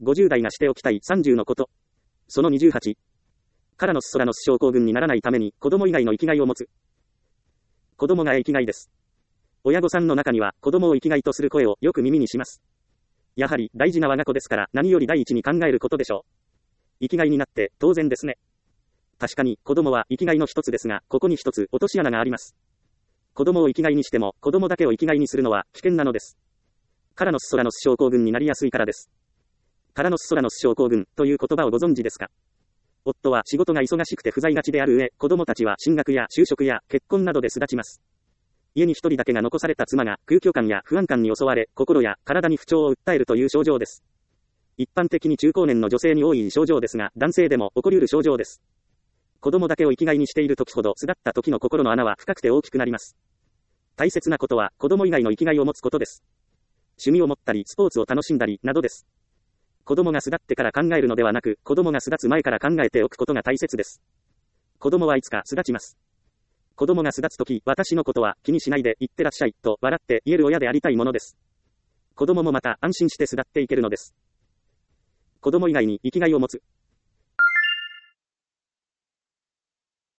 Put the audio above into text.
50代がしておきたい30のこと。その28。カラノスソラノス症候群にならないために子供以外の生きがいを持つ。子供が生きがいです。親御さんの中には子供を生きがいとする声をよく耳にします。やはり大事な我が子ですから何より第一に考えることでしょう。生きがいになって当然ですね。確かに子供は生きがいの一つですが、ここに一つ落とし穴があります。子供を生きがいにしても子供だけを生きがいにするのは危険なのです。カラノスソラノス症候群になりやすいからです。カラノスソラノス症候群という言葉をご存知ですか？夫は仕事が忙しくて不在がちである上、子供たちは進学や就職や結婚などで巣立ちます。家に一人だけが残された妻が空虚感や不安感に襲われ、心や体に不調を訴えるという症状です。一般的に中高年の女性に多い症状ですが、男性でも起こりうる症状です。子供だけを生きがいにしている時ほど巣立った時の心の穴は深くて大きくなります。大切なことは子供以外の生きがいを持つことです。趣味を持ったり、スポーツを楽しんだり、などです。子供が巣立ってから考えるのではなく、子供が巣立つ前から考えておくことが大切です。子供はいつか巣立ちます。子供が巣立つとき、私のことは気にしないで行ってらっしゃい、と笑って言える親でありたいものです。子供もまた安心して巣立っていけるのです。子供以外に生きがいを持つ。